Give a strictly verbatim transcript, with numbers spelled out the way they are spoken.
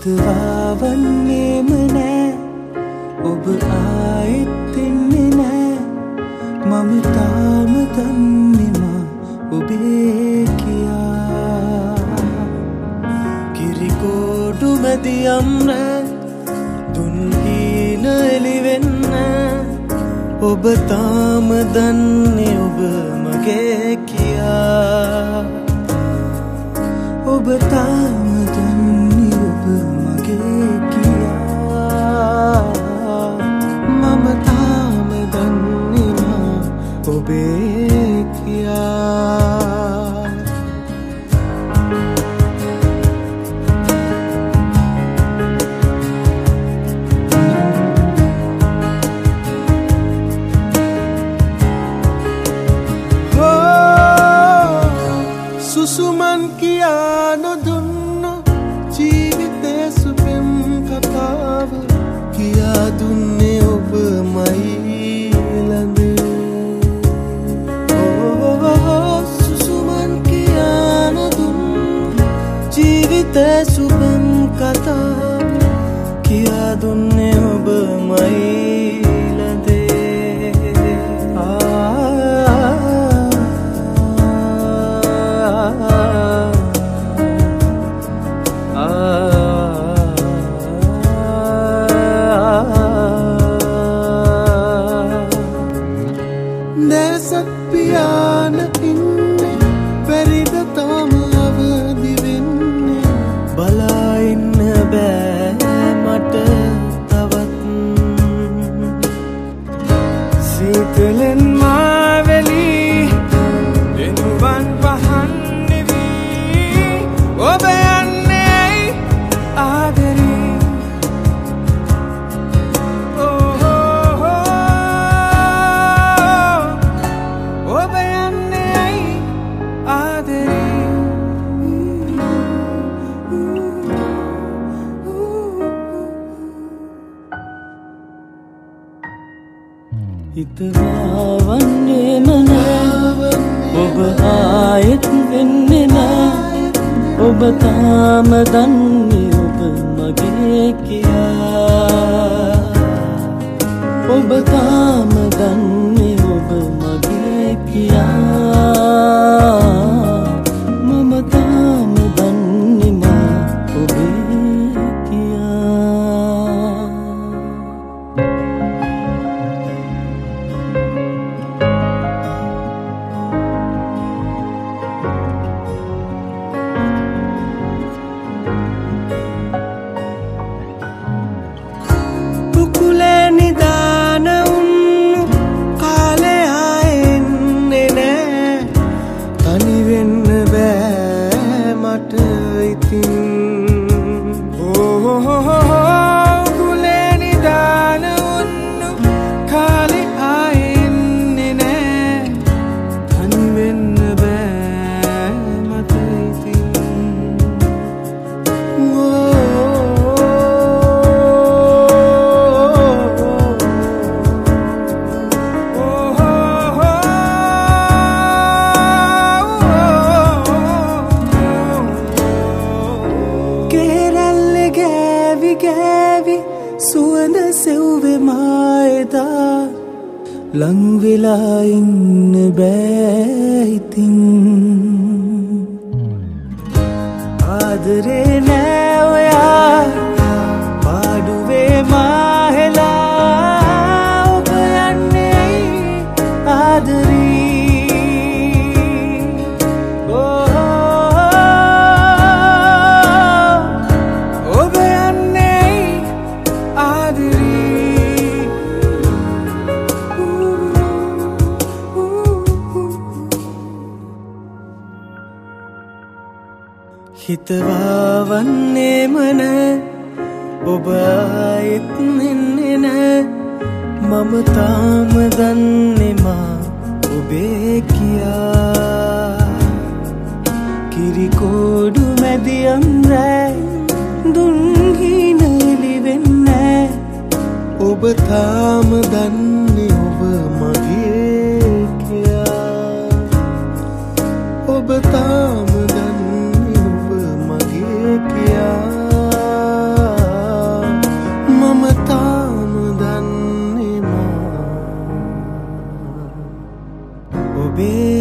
හිතවා වන්නේම නෑ ඔබ ආයෙත් එන්නේ නෑ මම තාම දන්නේමා ඔබේ කියා කිරිකෝඩු මැදියම් නෑ දුන් හීන එළිවෙන්න ඔබ තාම දන්නේ ඔබ මගේ කියා ඔබ තාම දන්නේ ඔබ මගේ කියා මම තාම දන්නේ මා ඔබේ කියා සුසුමන් කියා නොදුන්න ජීවිතේ සුපෙම් කතාව කියා දුන්නේ ඔබමයි ළඟ සුසුමන් කියා නොදුන්න ජීවිතේ සුපෙම් කතාව කියා දුන්නේ ඔබමයි දැසක් පියාන ඉන්නේ බැරිද තාම අවදි වෙන්නේ බලා ඉන්න බෑ මට තවත් සීතලෙන් මාවෙලි දෙනුවන් පහන් නිවී ඔබ යන්නේ ආදරේ හිතවා වන්නේම නෑ ඔබ ආයෙත් වෙන්නේ නෑ ඔබ තාම දන්නේ ඔබ මගේ කියා ඔබ තාම දන්නේ ඔබ මගේ කියා මම තාම දන්නේ මා ඔබේ කියා නිදාන උන්නු කාලේ ආයෙන්නේ නෑ තනි වෙන්න බෑ මට ඉතින් කුලේ නිදාන උන්නු කාලේ ආයෙන්නේ නෑ තනි වෙන්න බෑ මට ඉතින් ගෑවි සුවඳ සෙව්වේ මායදා ලං වෙලා ඉන්න බෑ ඉතින් ආදරේ නෑ ඔයා පාඩුවේ මාහෙලා ඔබ යන්නේ ආදරී හිතවා වන්නේම නෑ ඔබ ආයෙත් එන්නේ නෑ මම තාම දන්නේ මා ඔබේ කියා කිරිකෝඩු මැදියම් රෑ දුන් හීන එළිවෙන්නේ ඔබ තාම දන්නේ ඔබ මගේ කියා ඔබ තාම දන්නේ ඔබ මගේ කියා ඔබේ